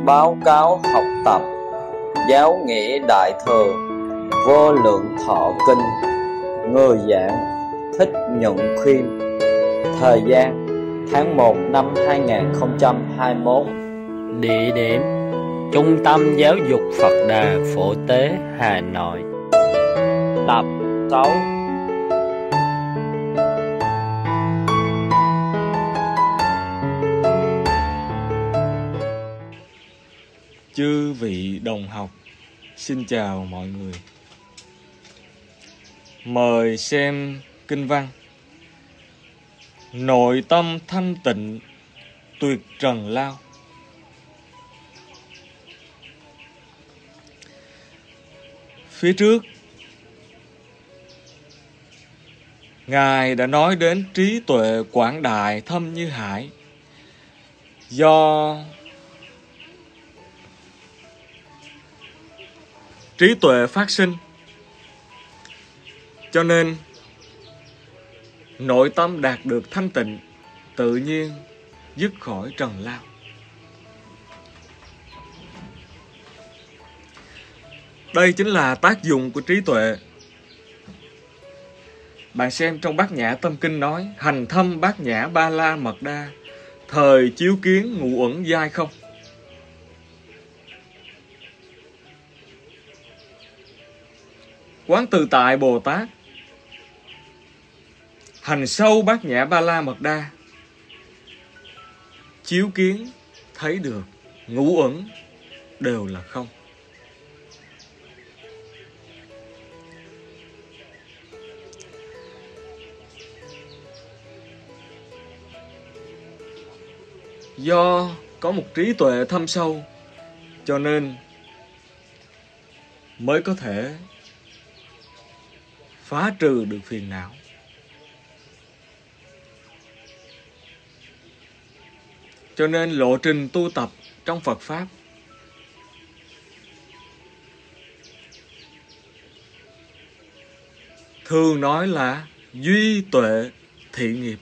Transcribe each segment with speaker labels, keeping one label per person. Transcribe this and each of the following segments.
Speaker 1: báo cáo học tập giáo nghĩa đại thừa vô lượng thọ kinh. Người giảng Thích Nhuận Khuyên. Thời gian tháng 1 năm 2021.
Speaker 2: Địa điểm Trung tâm Giáo dục Phật Đà Phổ Tế, Hà Nội.
Speaker 1: Tập 6.
Speaker 3: Chư vị đồng học, xin chào mọi người. Mời xem kinh văn. Nội tâm thanh tịnh, tuyệt trần lao. Phía trước, Ngài đã nói đến trí tuệ quảng đại thâm như hải. Do trí tuệ phát sinh, cho nên nội tâm đạt được thanh tịnh, tự nhiên dứt khỏi trần lao. Đây chính là tác dụng của trí tuệ. Bạn xem trong Bát Nhã Tâm Kinh nói: hành thâm bát nhã ba la mật đa, thời chiếu kiến ngụ uẩn giai không. Quán Tự Tại Bồ Tát hành sâu bát nhã ba la mật đa, chiếu kiến thấy được ngũ uẩn đều là không. Do có một trí tuệ thâm sâu, cho nên mới có thể phá trừ được phiền não. Cho nên lộ trình tu tập trong Phật Pháp thường nói là duy tuệ thị nghiệp.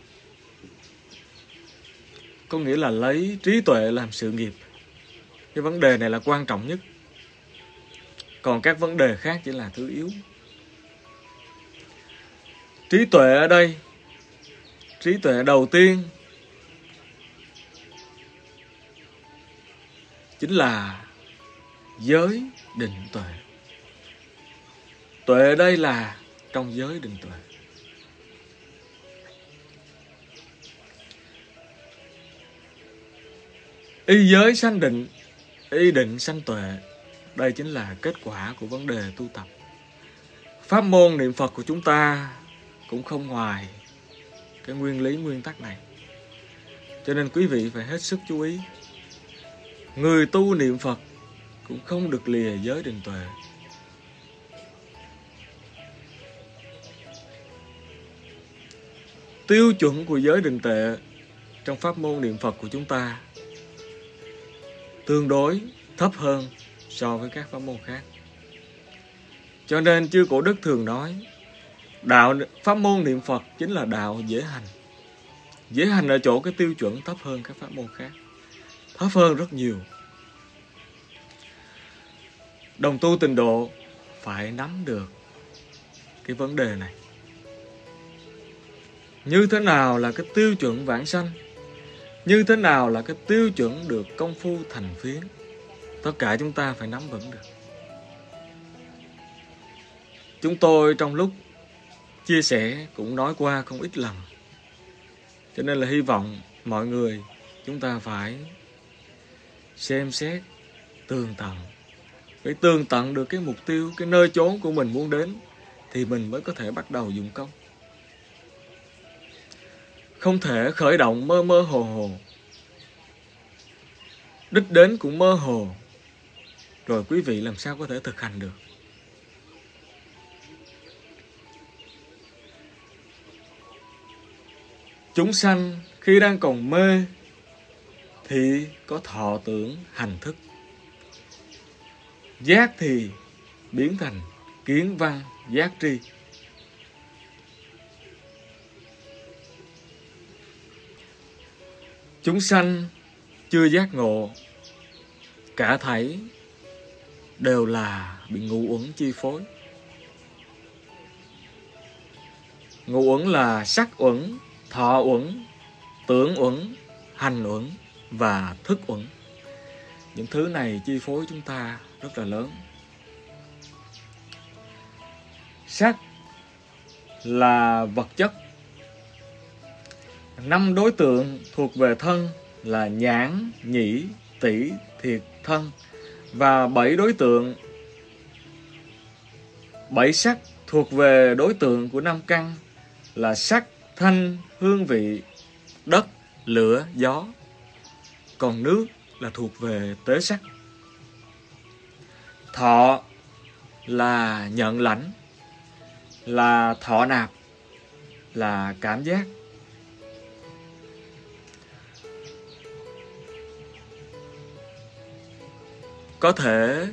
Speaker 3: Có nghĩa là lấy trí tuệ làm sự nghiệp. Cái vấn đề này là quan trọng nhất. Còn các vấn đề khác chỉ là thứ yếu. Trí tuệ ở đây, trí tuệ đầu tiên chính là giới định tuệ. Tuệ ở đây là trong giới định tuệ. Y giới sanh định, y định sanh tuệ. Đây chính là kết quả của vấn đề tu tập. Pháp môn niệm Phật của chúng ta cũng không ngoài cái nguyên lý nguyên tắc này. Cho nên quý vị phải hết sức chú ý. Người tu niệm Phật cũng không được lìa giới định tuệ. Tiêu chuẩn của giới định tuệ trong pháp môn niệm Phật của chúng ta tương đối thấp hơn so với các pháp môn khác. Cho nên chư Cổ Đức thường nói pháp môn niệm Phật chính là đạo dễ hành. Dễ hành ở chỗ cái tiêu chuẩn thấp hơn các pháp môn khác, thấp hơn rất nhiều. Đồng tu tịnh độ phải nắm được cái vấn đề này. Như thế nào là cái tiêu chuẩn vãng sanh? Như thế nào là cái tiêu chuẩn được công phu thành phiến? Tất cả chúng ta phải nắm vững được. Chúng tôi trong lúc chia sẻ cũng nói qua không ít lần. Cho nên là hy vọng mọi người chúng ta phải xem xét tường tận. Phải tường tận được cái mục tiêu, cái nơi chốn của mình muốn đến, thì mình mới có thể bắt đầu dụng công. Không thể khởi động mơ mơ hồ hồ, đích đến cũng mơ hồ, rồi quý vị làm sao có thể thực hành được. Chúng sanh khi đang còn mê thì có thọ tưởng hành thức. Giác thì biến thành kiến văn giác tri. Chúng sanh chưa giác ngộ cả thảy đều là bị ngũ uẩn chi phối. Ngũ uẩn là sắc uẩn, thọ uẩn, tưởng uẩn, hành uẩn và thức uẩn. Những thứ này chi phối chúng ta rất là lớn. Sắc là vật chất. 5 đối tượng thuộc về thân là nhãn, nhĩ, tỷ, thiệt, thân. Và 7 đối tượng, 7 sắc thuộc về đối tượng của 5 căn là sắc, thanh, hương vị, đất, lửa, gió. Còn nước là thuộc về tế sắc. Thọ là nhận lãnh, là thọ nạp, là cảm giác. Có thể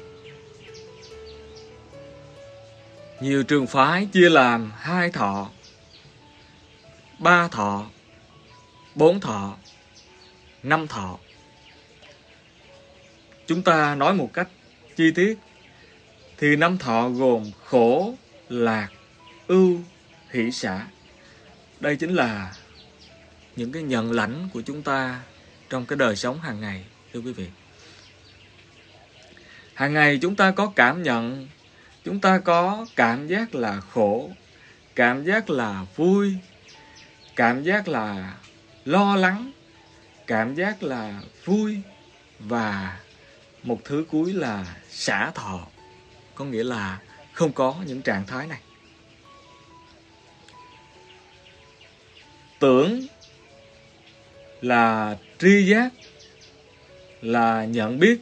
Speaker 3: nhiều trường phái chia làm 2 thọ, 3 thọ, 4 thọ, 5 thọ. Chúng ta nói một cách chi tiết thì 5 thọ gồm khổ, lạc, ưu, hỷ, xả. Đây chính là những cái nhận lãnh của chúng ta trong cái đời sống hàng ngày, thưa quý vị. Hàng ngày chúng ta có cảm nhận, chúng ta có cảm giác là khổ, cảm giác là vui, cảm giác là lo lắng, cảm giác là vui, và một thứ cuối là xả thọ, có nghĩa là không có những trạng thái này. Tưởng là tri giác, là nhận biết,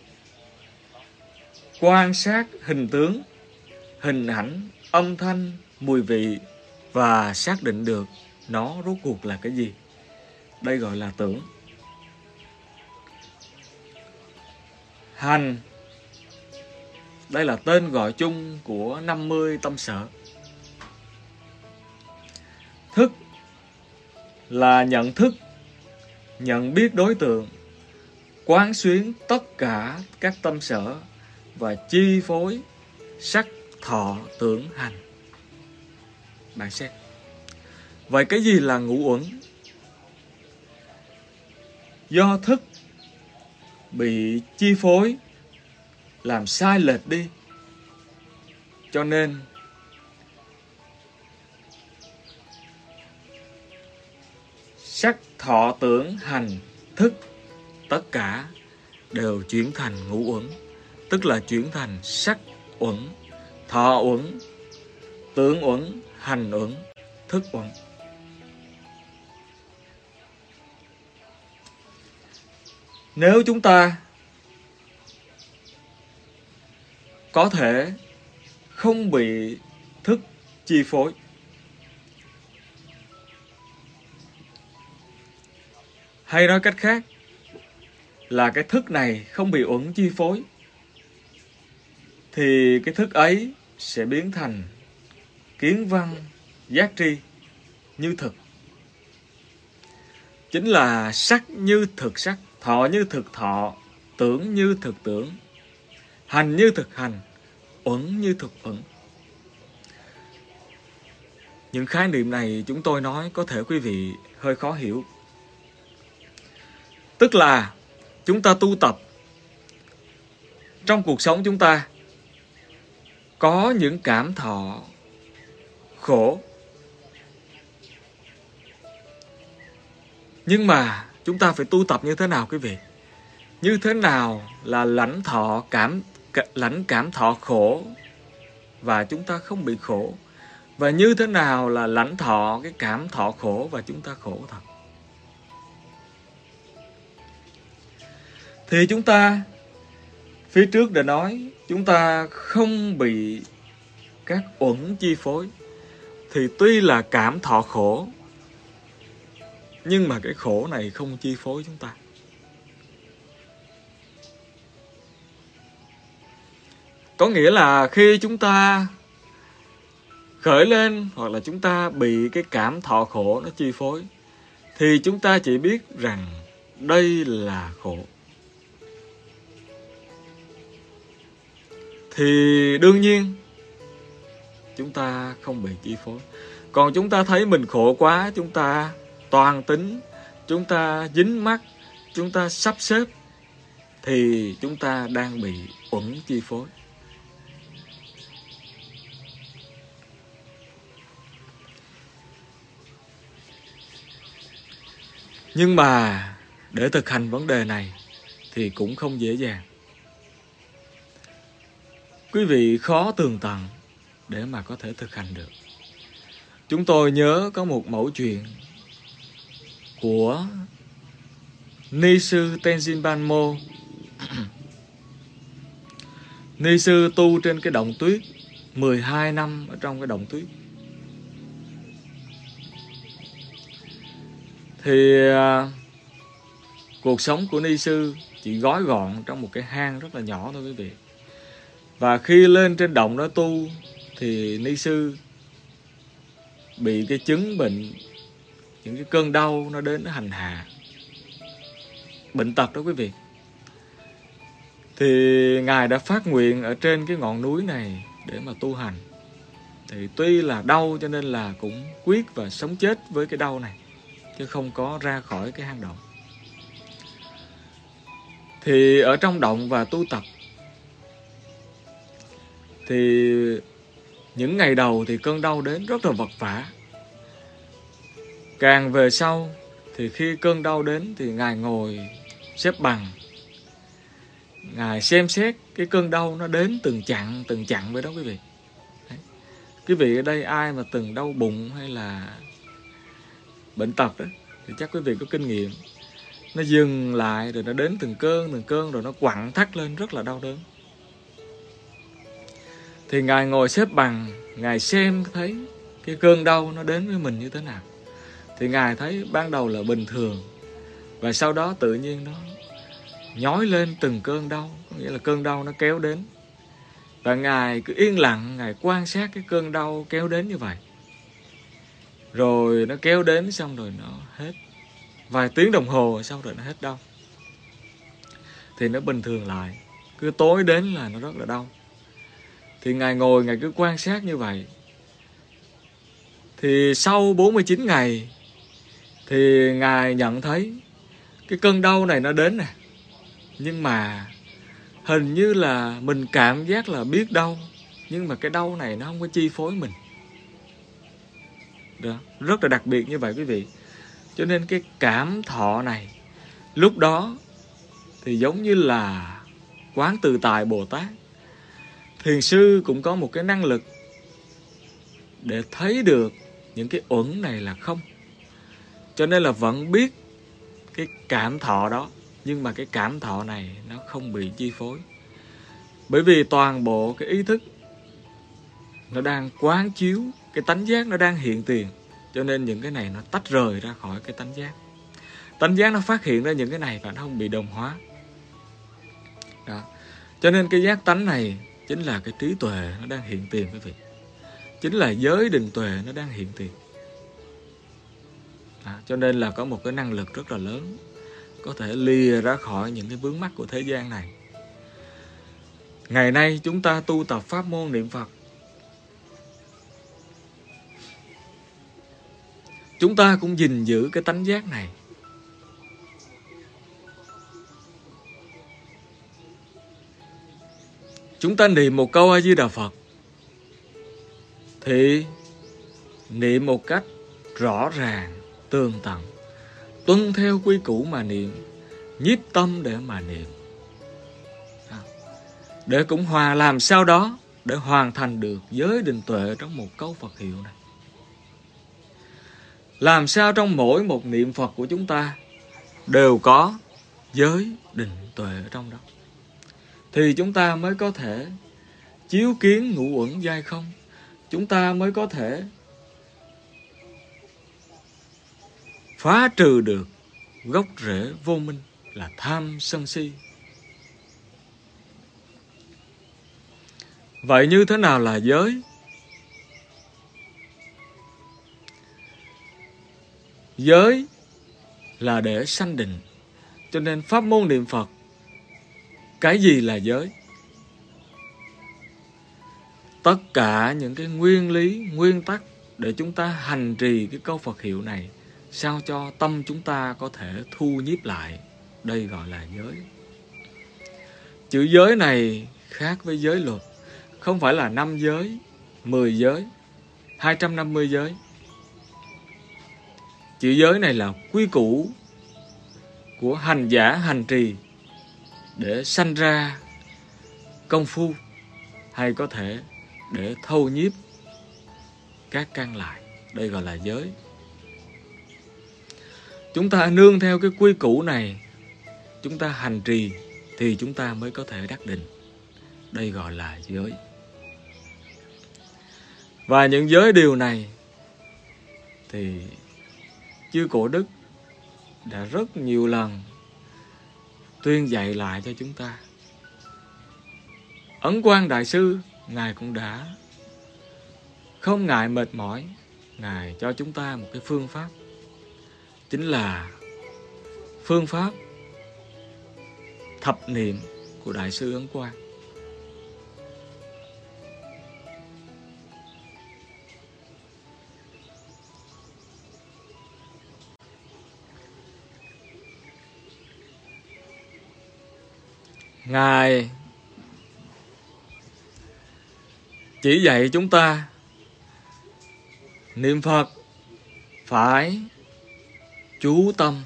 Speaker 3: quan sát hình tướng, hình ảnh, âm thanh, mùi vị và xác định được nó rốt cuộc là cái gì. Đây gọi là tưởng. Hành, đây là tên gọi chung của 50 tâm sở. Thức là nhận thức, nhận biết đối tượng, quán xuyến tất cả các tâm sở và chi phối sắc, thọ, tưởng, hành. Bạn xét. Vậy cái gì là ngũ uẩn? Do thức bị chi phối, làm sai lệch đi, cho nên sắc, thọ, tưởng, hành, thức tất cả đều chuyển thành ngũ uẩn, tức là chuyển thành sắc uẩn, thọ uẩn, tưởng uẩn, hành uẩn, thức uẩn. Nếu chúng ta có thể không bị thức chi phối, hay nói cách khác là cái thức này không bị uẩn chi phối, thì cái thức ấy sẽ biến thành kiến văn, giác tri, như thực. Chính là sắc như thực sắc, thọ như thực thọ, tưởng như thực tưởng, hành như thực hành, uẩn như thực uẩn. Những khái niệm này chúng tôi nói có thể quý vị hơi khó hiểu. Tức là chúng ta tu tập trong cuộc sống, chúng ta có những cảm thọ khổ, nhưng mà chúng ta phải tu tập như thế nào quý vị? Như thế nào là lãnh cảm thọ khổ và chúng ta không bị khổ? Và như thế nào là lãnh thọ cái cảm thọ khổ và chúng ta khổ thật? Thì chúng ta phía trước đã nói chúng ta không bị các uẩn chi phối, thì tuy là cảm thọ khổ, nhưng mà cái khổ này không chi phối chúng ta. Có nghĩa là khi chúng ta khởi lên hoặc là chúng ta bị cái cảm thọ khổ nó chi phối, thì chúng ta chỉ biết rằng đây là khổ. thì đương nhiên chúng ta không bị chi phối. Còn chúng ta thấy mình khổ quá, chúng ta toàn tính, chúng ta dính mắc, chúng ta sắp xếp, thì chúng ta đang bị uẩn chi phối. Nhưng mà để thực hành vấn đề này thì cũng không dễ dàng. Quý vị khó tường tận để mà có thể thực hành được. Chúng tôi nhớ có một mẫu chuyện của Ni sư Tenzin Banmo. Ni sư tu trên cái động tuyết 12 năm ở trong cái động tuyết. Thì cuộc sống của Ni sư chỉ gói gọn trong một cái hang rất là nhỏ thôi quý vị. Và khi lên trên động đó tu thì Ni sư bị cái chứng bệnh, những cái cơn đau nó đến nó hành hạ, bệnh tật đó quý vị. Thì Ngài đã phát nguyện ở trên cái ngọn núi này để mà tu hành. Thì tuy là đau cho nên là cũng quyết và sống chết với cái đau này, chứ không có ra khỏi cái hang động. Thì ở trong động và tu tập, thì những ngày đầu thì cơn đau đến rất là vật vã. Càng về sau thì khi cơn đau đến thì Ngài ngồi xếp bằng, Ngài xem xét cái cơn đau nó đến từng chặng vậy đó quý vị. Đấy. Quý vị ở đây ai mà từng đau bụng hay là bệnh tật đó thì chắc quý vị có kinh nghiệm. Nó dừng lại rồi nó đến từng cơn rồi nó quặn thắt lên rất là đau đớn. Thì Ngài ngồi xếp bằng, Ngài xem thấy cái cơn đau nó đến với mình như thế nào. Thì Ngài thấy ban đầu là bình thường, và sau đó tự nhiên nó nhói lên từng cơn đau, có nghĩa là cơn đau nó kéo đến. Và Ngài cứ yên lặng, Ngài quan sát cái cơn đau kéo đến như vậy. Rồi nó kéo đến xong rồi nó hết. Vài tiếng đồng hồ xong rồi nó hết đau. Thì nó bình thường lại. Cứ tối đến là nó rất là đau. Thì Ngài ngồi, Ngài cứ quan sát như vậy. Thì sau 49 ngày thì Ngài nhận thấy cái cơn đau này nó đến nè. Nhưng mà hình như là mình cảm giác là biết đau, nhưng mà cái đau này nó không có chi phối mình. Đó, rất là đặc biệt như vậy quý vị. Cho nên cái cảm thọ này lúc đó thì giống như là Quán Tự Tại Bồ Tát, thiền sư cũng có một cái năng lực để thấy được những cái uẩn này là không. Cho nên là vẫn biết cái cảm thọ đó, nhưng mà cái cảm thọ này nó không bị chi phối. Bởi vì toàn bộ cái ý thức nó đang quán chiếu, cái tánh giác nó đang hiện tiền. Cho nên những cái này nó tách rời ra khỏi cái tánh giác. Tánh giác nó phát hiện ra những cái này và nó không bị đồng hóa. Đó. Cho nên cái giác tánh này chính là cái trí tuệ nó đang hiện tiền quý vị. Chính là giới định tuệ nó đang hiện tiền. Cho nên là có một cái năng lực rất là lớn, có thể lìa ra khỏi những cái vướng mắc của thế gian này. Ngày nay chúng ta tu tập pháp môn niệm Phật, chúng ta cũng gìn giữ cái tánh giác này. Chúng ta niệm một câu A Di Đà Phật thì niệm một cách rõ ràng, tường tận, tuân theo quy củ mà niệm, nhiếp tâm để mà niệm. Để cũng làm sao đó để hoàn thành được giới định tuệ trong một câu Phật hiệu này. Làm sao trong mỗi một niệm Phật của chúng ta đều có giới định tuệ ở trong đó, thì chúng ta mới có thể chiếu kiến ngũ uẩn giai không. Chúng ta mới có thể phá trừ được gốc rễ vô minh là tham sân si. Vậy như thế nào là giới? Giới là để sanh định. Cho nên pháp môn niệm Phật, cái gì là giới? tất cả những cái nguyên lý, nguyên tắc để chúng ta hành trì cái câu Phật hiệu này, sao cho tâm chúng ta có thể thu nhiếp lại. Đây gọi là giới. Chữ giới này khác với giới luật, không phải là 5 giới, 10 giới, 250 giới. Chữ giới này là quy củ của hành giả hành trì để sanh ra công phu, hay có thể để thâu nhiếp các căn lại. Đây gọi là giới. Chúng ta nương theo cái quy củ này, chúng ta hành trì thì chúng ta mới có thể đắc định. Đây gọi là giới. Và những giới điều này thì chư Cổ Đức đã rất nhiều lần tuyên dạy lại cho chúng ta. Ấn Quang Đại Sư, Ngài cũng đã không ngại mệt mỏi, Ngài cho chúng ta một cái phương pháp, chính là phương pháp thập niệm của Đại sư Ấn Quang. Ngài chỉ dạy chúng ta niệm Phật phải chú tâm,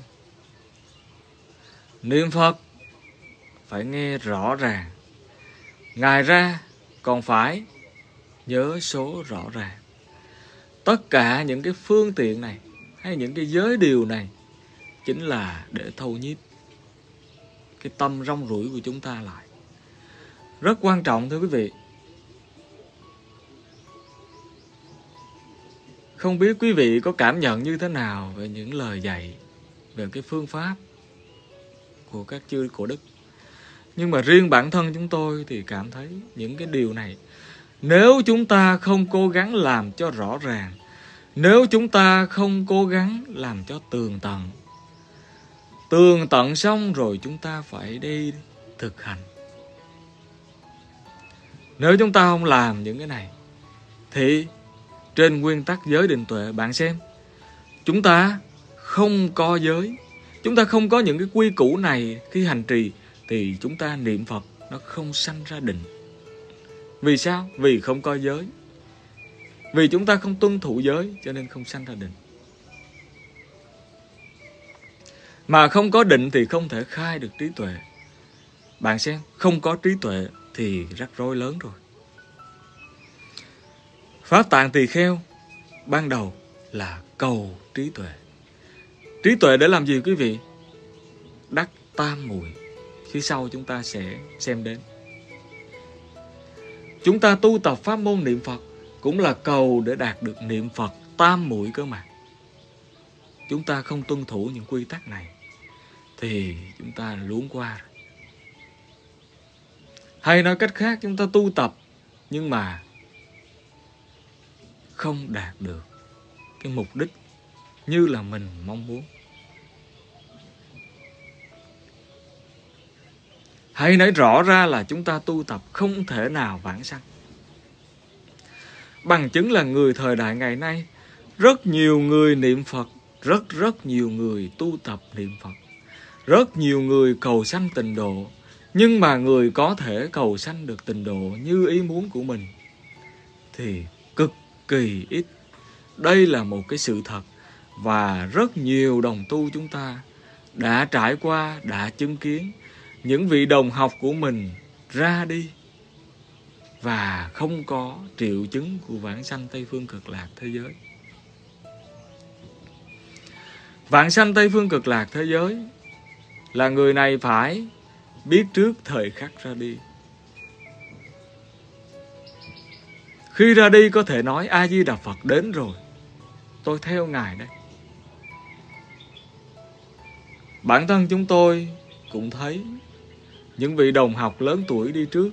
Speaker 3: niệm Phật phải nghe rõ ràng, Ngài ra còn phải nhớ số rõ ràng. Tất cả những cái phương tiện này hay những cái giới điều này chính là để thâu nhiếp cái tâm rong ruổi của chúng ta lại. Rất quan trọng thưa quý vị. Không biết quý vị có cảm nhận như thế nào về những lời dạy, về cái phương pháp của các chư Cổ Đức. Nhưng mà riêng bản thân chúng tôi thì cảm thấy những cái điều này, nếu chúng ta không cố gắng làm cho rõ ràng, nếu chúng ta không cố gắng làm cho tường tận xong rồi chúng ta phải đi thực hành. Nếu chúng ta không làm những cái này thì trên nguyên tắc giới định tuệ, bạn xem, chúng ta không có giới, chúng ta không có những cái quy củ này khi hành trì thì chúng ta niệm Phật nó không sanh ra định. Vì sao? Vì không có giới. Vì chúng ta không tuân thủ giới cho nên không sanh ra định. Mà không có định thì không thể khai được trí tuệ. Bạn xem, không có trí tuệ thì rắc rối lớn rồi. Pháp Tạng Tỳ Kheo ban đầu là cầu trí tuệ. Trí tuệ để làm gì quý vị? Đắc tam muội. Phía sau chúng ta sẽ xem đến. Chúng ta tu tập pháp môn niệm Phật cũng là cầu để đạt được niệm Phật tam muội cơ mà. Chúng ta không tuân thủ những quy tắc này thì chúng ta luống qua rồi. Hay nói cách khác, chúng ta tu tập nhưng mà không đạt được cái mục đích như là mình mong muốn. Hay nói rõ ra là chúng ta tu tập không thể nào vãng sanh. Bằng chứng là người thời đại ngày nay, rất nhiều người niệm Phật, rất nhiều người tu tập niệm Phật, rất nhiều người cầu sanh tịnh độ, nhưng mà người có thể cầu sanh được tịnh độ như ý muốn của mình thì cực kỳ ít. Đây là một cái sự thật và rất nhiều đồng tu chúng ta đã trải qua, đã chứng kiến những vị đồng học của mình ra đi và không có triệu chứng của vãng sanh Tây Phương Cực Lạc thế giới. Vãng sanh Tây Phương Cực Lạc thế giới là người này phải biết trước thời khắc ra đi. Khi ra đi có thể nói A Di Đà Phật đến rồi, tôi theo Ngài đây. Bản thân chúng tôi cũng thấy những vị đồng học lớn tuổi đi trước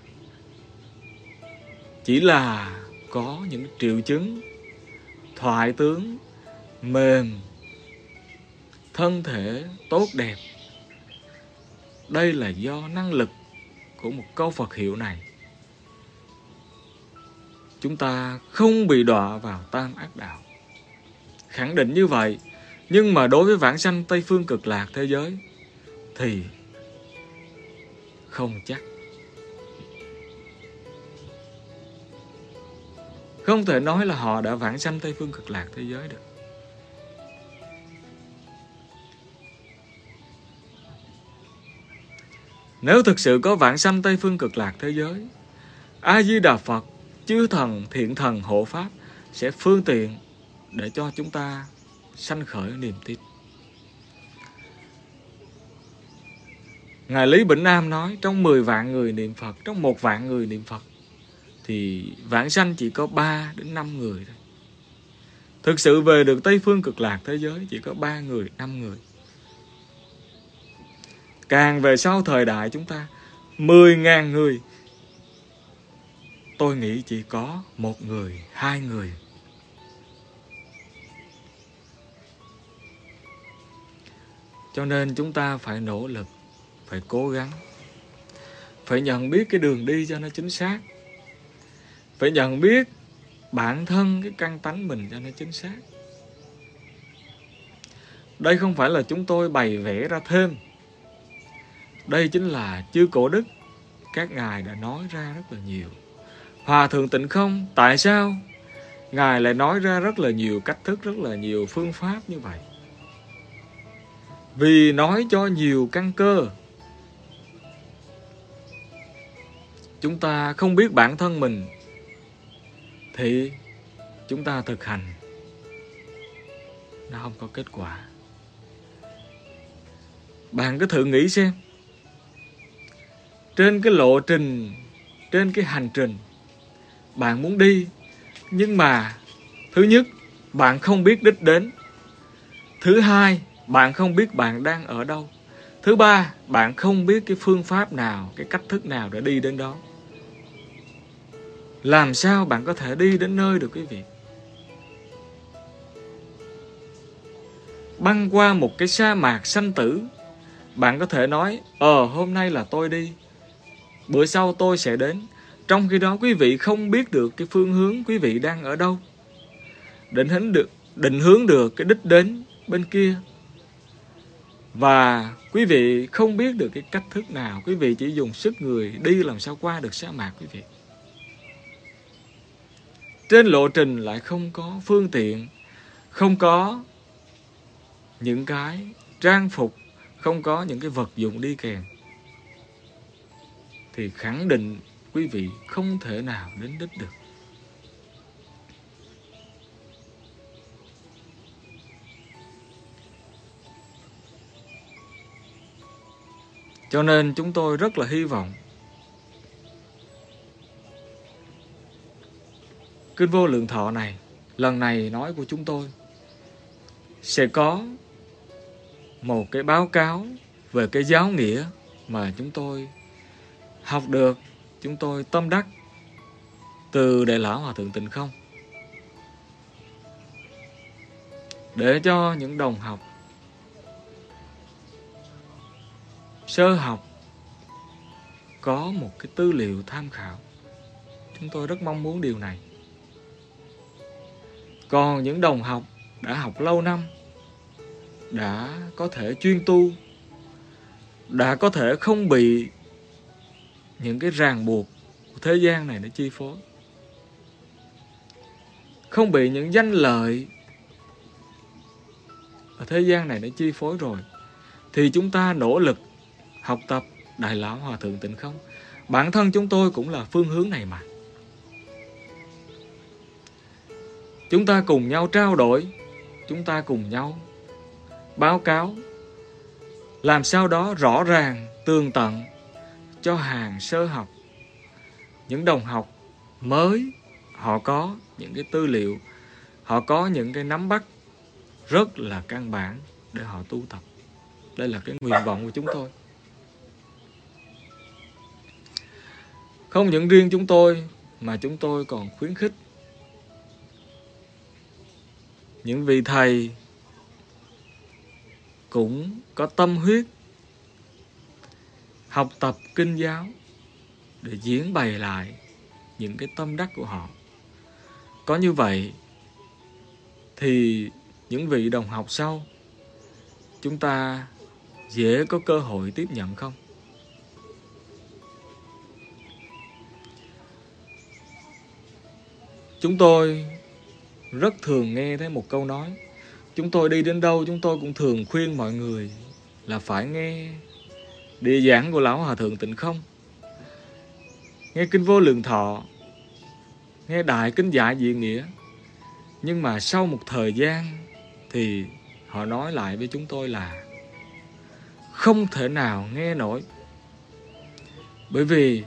Speaker 3: chỉ là có những triệu chứng thoại tướng mềm, thân thể tốt đẹp. Đây là do năng lực của một câu Phật hiệu này. chúng ta không bị đọa vào tam ác đạo. Khẳng định như vậy, nhưng mà đối với vãng sanh Tây Phương Cực Lạc thế giới thì không chắc. Không thể nói là họ đã vãng sanh Tây Phương Cực Lạc thế giới được. Nếu thực sự có vãng sanh Tây Phương Cực Lạc thế giới, A Di Đà Phật, chư thần, thiện thần, hộ pháp sẽ phương tiện để cho chúng ta sanh khởi niềm tin. Ngài Lý Bỉnh Nam nói trong 10 vạn người niệm Phật, trong 1 vạn người niệm Phật thì vãng sanh chỉ có 3 đến 5 người thôi. Thực sự về được Tây Phương Cực Lạc thế giới chỉ có 3 người, 5 người. Càng về sau thời đại chúng ta 10.000 người, tôi nghĩ chỉ có 1 người, 2 người. Cho nên chúng ta phải nỗ lực, phải cố gắng, phải nhận biết cái đường đi cho nó chính xác, phải nhận biết bản thân cái căn tánh mình cho nó chính xác. Đây không phải là chúng tôi bày vẽ ra thêm. Đây chính là chư Cổ Đức các ngài đã nói ra rất là nhiều. Hòa Thượng Tịnh Không, tại sao ngài lại nói ra rất là nhiều cách thức, rất là nhiều phương pháp như vậy? Vì nói cho nhiều căn cơ. Chúng ta không biết bản thân mình thì chúng ta thực hành nó không có kết quả. Bạn cứ thử nghĩ xem, trên cái lộ trình, trên cái hành trình bạn muốn đi, nhưng mà thứ nhất, bạn không biết đích đến. Thứ hai, bạn không biết bạn đang ở đâu. Thứ ba, bạn không biết cái phương pháp nào, cái cách thức nào để đi đến đó. Làm sao bạn có thể đi đến nơi được quý vị? Băng qua một cái sa mạc sanh tử, bạn có thể nói, hôm nay là tôi đi, bữa sau tôi sẽ đến. Trong khi đó quý vị không biết được cái phương hướng quý vị đang ở đâu, định hướng được cái đích đến bên kia. Và quý vị không biết được cái cách thức nào, quý vị chỉ dùng sức người đi làm sao qua được sa mạc quý vị. Trên lộ trình lại không có phương tiện, không có những cái trang phục, không có những cái vật dụng đi kèm, thì khẳng định quý vị không thể nào đến đích được. Cho nên chúng tôi rất là hy vọng Kinh Vô Lượng Thọ này, lần này nói của chúng tôi, sẽ có một cái báo cáo về cái giáo nghĩa mà chúng tôi học được, chúng tôi tâm đắc từ Đại Lão Hòa Thượng Tịnh Không, để cho những đồng học sơ học có một cái tư liệu tham khảo. Chúng tôi rất mong muốn điều này. Còn những đồng học đã học lâu năm, đã có thể chuyên tu, đã có thể không bị những cái ràng buộc của thế gian này để chi phối, không bị những danh lợi ở thế gian này để chi phối rồi, thì chúng ta nỗ lực học tập Đại Lão Hòa Thượng Tịnh Không. Bản thân chúng tôi cũng là phương hướng này mà. Chúng ta cùng nhau trao đổi, chúng ta cùng nhau báo cáo, làm sao đó rõ ràng, tường tận cho hàng sơ học. Những đồng học mới, họ có những cái tư liệu, họ có những cái nắm bắt rất là căn bản để họ tu tập. Đây là cái nguyện vọng của chúng tôi. Không những riêng chúng tôi, mà chúng tôi còn khuyến khích những vị thầy cũng có tâm huyết học tập kinh giáo để diễn bày lại những cái tâm đắc của họ, Có như vậy thì những vị đồng học sau chúng ta dễ có cơ hội tiếp nhận không? Chúng tôi rất thường nghe thấy một câu nói. Chúng tôi đi đến đâu chúng tôi cũng thường khuyên mọi người là phải nghe địa giảng của Lão Hòa Thượng Tịnh Không, nghe Kinh Vô Lượng Thọ, nghe Đại Kinh Dạ Diện Nghĩa. Nhưng mà sau một thời gian thì họ nói lại với chúng tôi là không thể nào nghe nổi. Bởi vì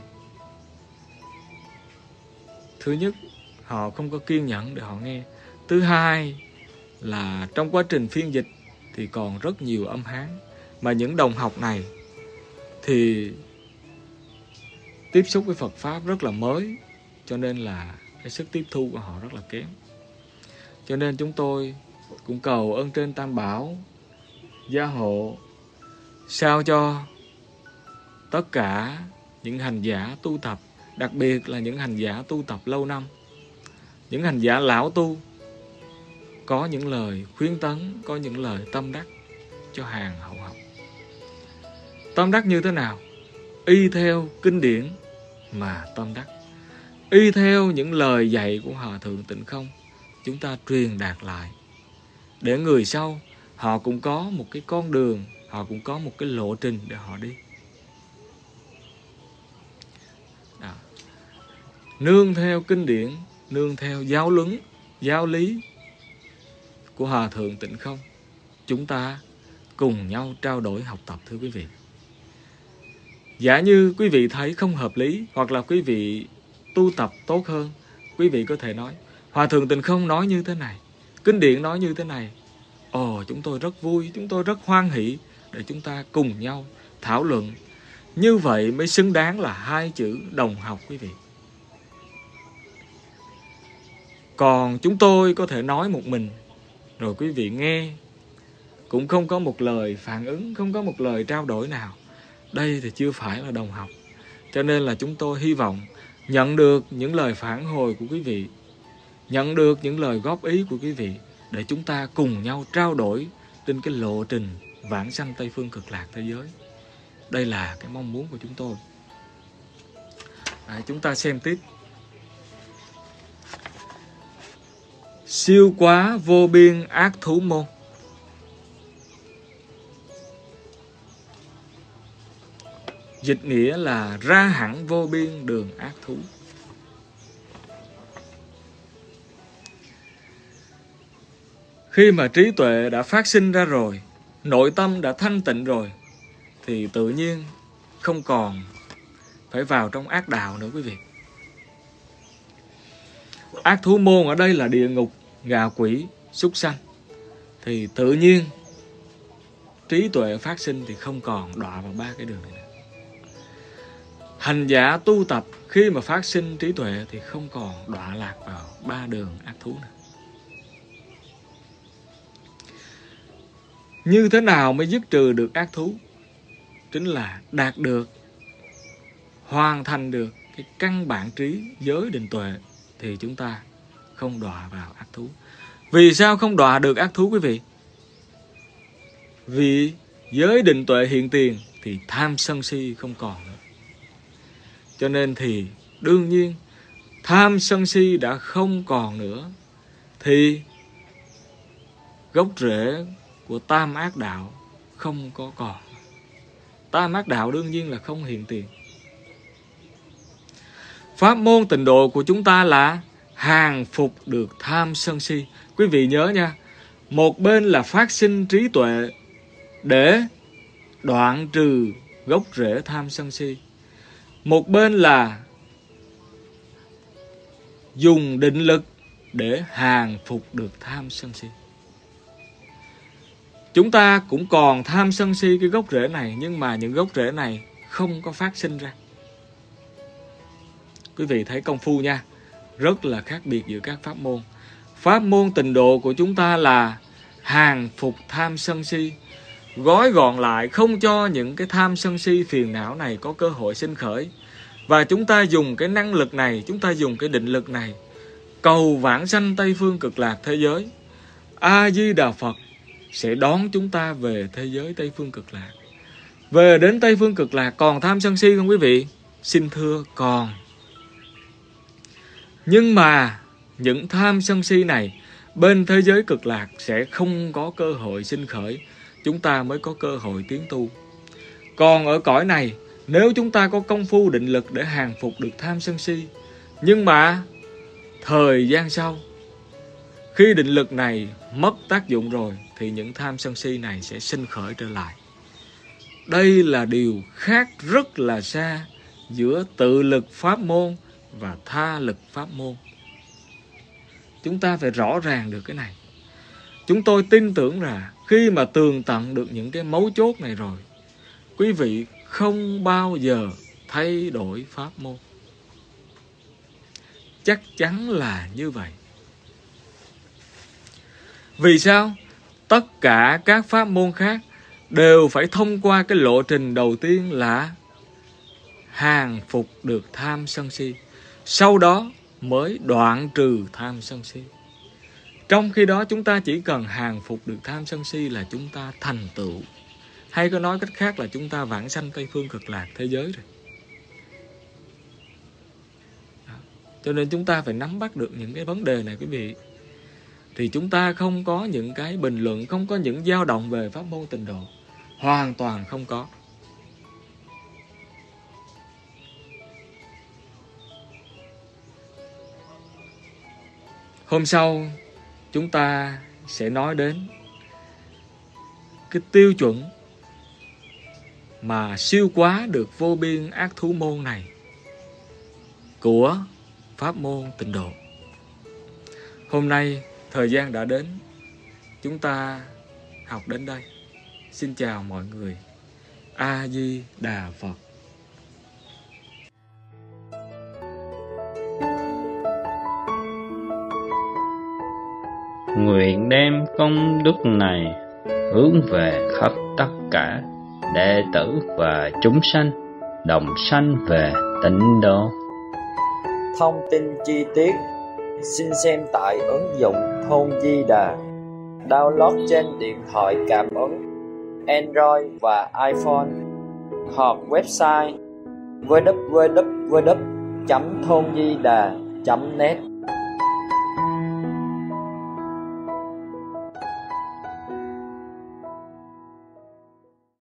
Speaker 3: thứ nhất, họ không có kiên nhẫn để họ nghe. Thứ hai là trong quá trình phiên dịch thì còn rất nhiều âm Hán, mà những đồng học này thì tiếp xúc với Phật Pháp rất là mới, cho nên là cái sức tiếp thu của họ rất là kém. Cho nên chúng tôi cũng cầu ơn trên Tam Bảo gia hộ, sao cho tất cả những hành giả tu tập, đặc biệt là những hành giả tu tập lâu năm, những hành giả lão tu, có những lời khuyến tấn, có những lời tâm đắc cho hàng hậu học. Tâm đắc như thế nào? Y theo kinh điển mà tâm đắc, y theo những lời dạy của Hòa Thượng Tịnh Không, chúng ta truyền đạt lại, để người sau họ cũng có một cái con đường, họ cũng có một cái lộ trình để họ đi. Đó. Nương theo kinh điển, nương theo giáo luận, giáo lý của Hòa Thượng Tịnh Không, chúng ta cùng nhau trao đổi học tập, thưa quý vị. Giả như quý vị thấy không hợp lý, hoặc là quý vị tu tập tốt hơn, quý vị có thể nói Hòa Thượng Tịnh Không nói như thế này, kinh điển nói như thế này. Chúng tôi rất vui, chúng tôi rất hoan hỷ để chúng ta cùng nhau thảo luận. Như vậy mới xứng đáng là hai chữ đồng học, quý vị. Còn chúng tôi có thể nói một mình, rồi quý vị nghe cũng không có một lời phản ứng, không có một lời trao đổi nào. Đây thì chưa phải là đồng học. Cho nên là chúng tôi hy vọng nhận được những lời phản hồi của quý vị, nhận được những lời góp ý của quý vị, để chúng ta cùng nhau trao đổi trên cái lộ trình vãng sanh Tây Phương Cực Lạc thế giới. Đây là cái mong muốn của chúng tôi. Chúng ta xem tiếp. Siêu quá vô biên ác thú môn. Dịch nghĩa là ra hẳn vô biên đường ác thú. Khi mà trí tuệ đã phát sinh ra rồi, nội tâm đã thanh tịnh rồi, thì tự nhiên không còn phải vào trong ác đạo nữa, quý vị. Ác thú môn ở đây là địa ngục, ngạ quỷ, súc sanh. Thì tự nhiên trí tuệ phát sinh thì không còn đọa vào ba cái đường này nữa. Hành giả tu tập khi mà phát sinh trí tuệ thì không còn đọa lạc vào ba đường ác thú nữa. Như thế nào mới dứt trừ được ác thú? Chính là đạt được, hoàn thành được cái căn bản trí giới định tuệ, thì chúng ta không đọa vào ác thú. Vì sao không đọa được ác thú, quý vị? Vì giới định tuệ hiện tiền thì tham sân si không còn nữa. Cho nên thì đương nhiên tham sân si đã không còn nữa, thì gốc rễ của tam ác đạo không có còn. Tam ác đạo đương nhiên là không hiện tiền. Pháp môn tịnh độ của chúng ta là hàng phục được tham sân si. Quý vị nhớ nha, một bên là phát sinh trí tuệ để đoạn trừ gốc rễ tham sân si, một bên là dùng định lực để hàng phục được tham sân si. Chúng ta cũng còn tham sân si cái gốc rễ này, nhưng mà những gốc rễ này không có phát sinh ra. Quý vị thấy công phu nha, rất là khác biệt giữa các pháp môn. Pháp môn tịnh độ của chúng ta là hàng phục tham sân si, gói gọn lại không cho những cái tham sân si phiền não này có cơ hội sinh khởi. Và chúng ta dùng cái năng lực này, chúng ta dùng cái định lực này cầu vãng sanh Tây phương cực lạc thế giới, A Di Đà Phật sẽ đón chúng ta về thế giới Tây phương cực lạc. Về đến Tây phương cực lạc còn tham sân si không quý vị? Xin thưa còn. Nhưng mà những tham sân si này bên thế giới cực lạc sẽ không có cơ hội sinh khởi, chúng ta mới có cơ hội tiến tu. Còn ở cõi này, nếu chúng ta có công phu định lực để hàng phục được tham sân si, nhưng mà thời gian sau, khi định lực này mất tác dụng rồi, thì những tham sân si này sẽ sinh khởi trở lại. Đây là điều khác rất là xa giữa tự lực pháp môn và tha lực pháp môn. Chúng ta phải rõ ràng được cái này. Chúng tôi tin tưởng là khi mà tường tận được những cái mấu chốt này rồi, quý vị không bao giờ thay đổi pháp môn. Chắc chắn là như vậy. Vì sao? Tất cả các pháp môn khác đều phải thông qua cái lộ trình đầu tiên là hàng phục được tham sân si, sau đó mới đoạn trừ tham sân si. Trong khi đó chúng ta chỉ cần hàng phục được tham sân si là chúng ta thành tựu, hay có nói cách khác là chúng ta vãng sanh Tây phương cực lạc thế giới rồi. Đó. Cho nên chúng ta phải nắm bắt được những cái vấn đề này quý vị, thì chúng ta không có những cái bình luận, không có những dao động về pháp môn tịnh độ, hoàn toàn không có. Hôm sau chúng ta sẽ nói đến cái tiêu chuẩn mà siêu quá được vô biên ác thú môn này của pháp môn tịnh độ. Hôm nay thời gian đã đến, chúng ta học đến đây. Xin chào mọi người. A Di Đà Phật.
Speaker 2: Nguyện đem công đức này hướng về khắp tất cả đệ tử và chúng sanh đồng sanh về tịnh độ.
Speaker 1: Thông tin chi tiết xin xem tại ứng dụng Thôn Di Đà, download trên điện thoại cảm ứng Android và iPhone, hoặc website www.thondida.net.